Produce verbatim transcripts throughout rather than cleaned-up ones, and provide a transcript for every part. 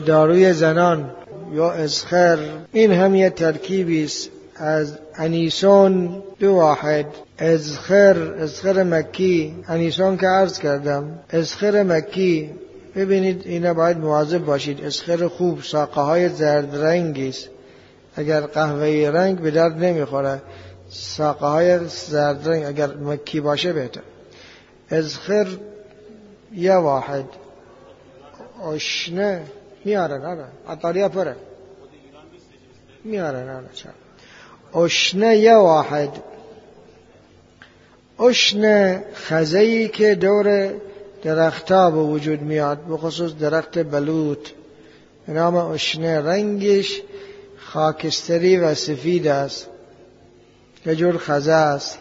داروی زنان یا اسخر، این هم یه ترکیبی است از انیسون دو واحد. اسخر، اسخر مکی، انیسون که عرض کردم، اسخر مکی. ببینید اینا باید مواظب باشید. اسخر خوب ساقه های زرد رنگی است، اگر قهوه‌ای رنگ به درد نمیخوره. ساقه های زرد رنگ اگر مکی باشه بهتر. اسخر یه واحد. اشنه میارن، آره عطاریا پره میارن، آره چرا. اشنه یه واحد. اشنه خزهی که دور درختها به وجود میاد، به خصوص درخت بلوط، به نام اشنه. رنگش خاکستری و سفید است، یه جور خزه است.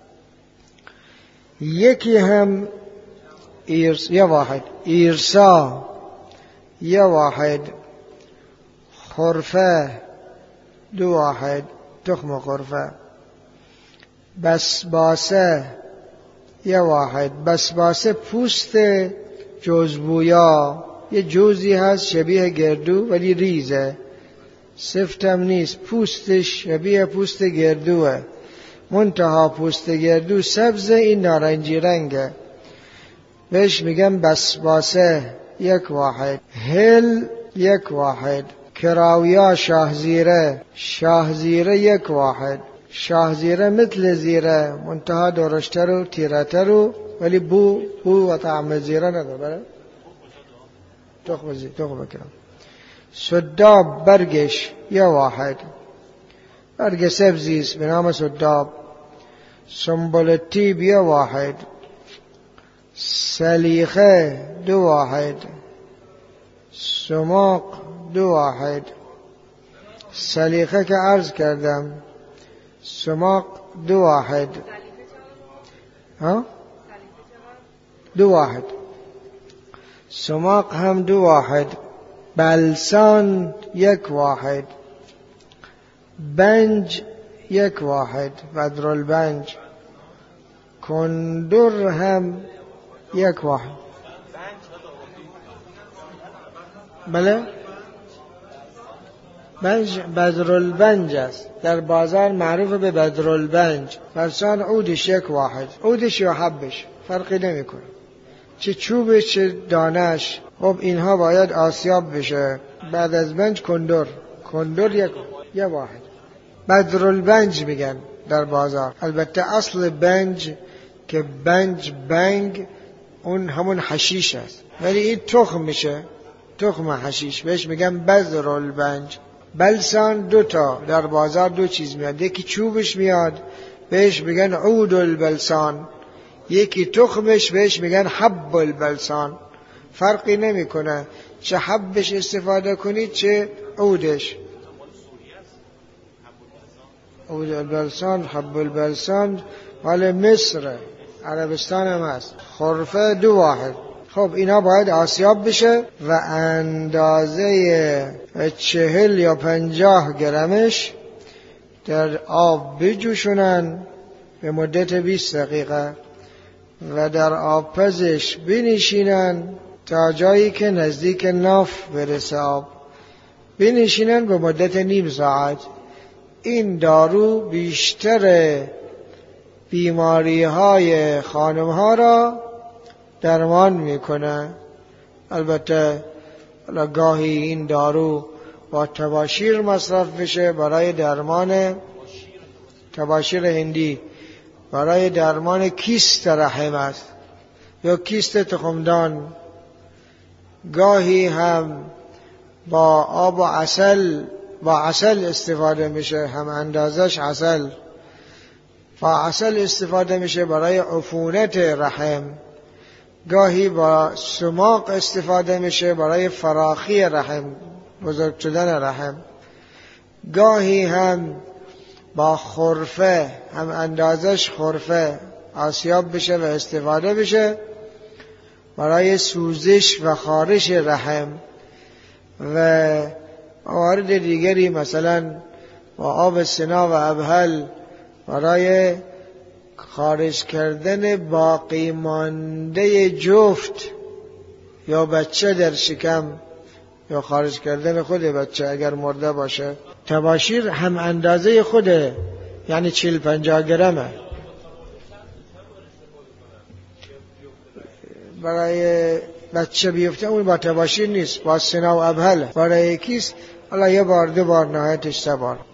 یکی هم ایرس، یه واحد. ایرسا یه واحد. خرفه دو واحد، تخم خرفه. بسباسه یه واحد. بسباسه پوست جوزبویا، یه جوزی هست شبیه گردو ولی ریزه، سفتم نیست، پوستش شبیه پوست گردوه، منتها پوست گردو سبز، این نارنجی رنگه، بهش میگم بسباسه. یک واحد. هل یک واحد. کراویا شاهزیره، شاهزیره یک واحد. شاهزیره مثل زیره، منتها درشتر و تیرتر و ولی بو بو و طعم زیره نداره. تخم زیره، تخم کرام. سداب برگش یه واحد، برگ سبزیست به نام سداب. سنبلتیب یه واحد. سلیخه دو واحد. سماق دو واحد. سلیخه که عرض کردم، سماق دو واحد. ها؟ دو واحد. سماق هم دو واحد. بلسان یک واحد. بنج یک واحد، بدرالبنج. کندر هم یک واحد. بله؟ بنج بدرالبنج است، در بازار معروف به بدرالبنج. بلسان عودش یک واحد، عودش یا حبش فرقی نمی کنه، چه چوبش چه دانش. خب اینها باید آسیاب بشه. بعد از بنج کندر، کندر یک یک واحد. بدرالبنج میگن در بازار. البته اصل بنج که بنج بنگ اون همون حشیش است، ولی این تخم میشه، تخم حشیش، بهش میگن بدرالبنج. بلسان دوتا در بازار دو چیز میاد، یکی چوبش میاد بهش میگن عود البلسان، یکی تخمش بهش میگن حب البلسان. فرقی نمیکنه چه حبش استفاده کنید چه عودش. عود البلسان، حب البلسان مال مصر، عربستان هم هست. خرفه دو واحد. خب اینا باید آسیاب بشه و اندازه چهل یا پنجاه گرمش در آب بجوشونن به مدت بیست دقیقه و در آب پزش بنشینن تا جایی که نزدیک ناف برسه آب، بنشینن به مدت نیم ساعت. این دارو بیشتر بیماری های خانم ها را درمان میکنه. البته گاهی این دارو با تباشیر مصرف بشه برای درمان، تباشیر هندی برای درمان کیست رحم است یا کیست تخمدان. گاهی هم با آب و عسل، با عسل استفاده میشه، هم اندازش عسل، با عسل استفاده میشه برای عفونت رحم. گاهی با سماق استفاده میشه برای فراخی رحم، بزرگ شدن رحم. گاهی هم با خرفه، هم اندازش خرفه آسیاب بشه و استفاده بشه برای سوزش و خارش رحم. و موارد دیگری مثلا با آب سنا و ابهل برای خارج کردن باقی مانده جفت یا بچه در شکم یا خارج کردن خود بچه اگر مرده باشه. تباشیر هم اندازه خوده، یعنی چهل پنجاه گرمه. برای بچه بیفته اون با تباشیر نیست، با سنا و ابهله. برای یکیست حالا یه بار دو بار نهایتش سه بار.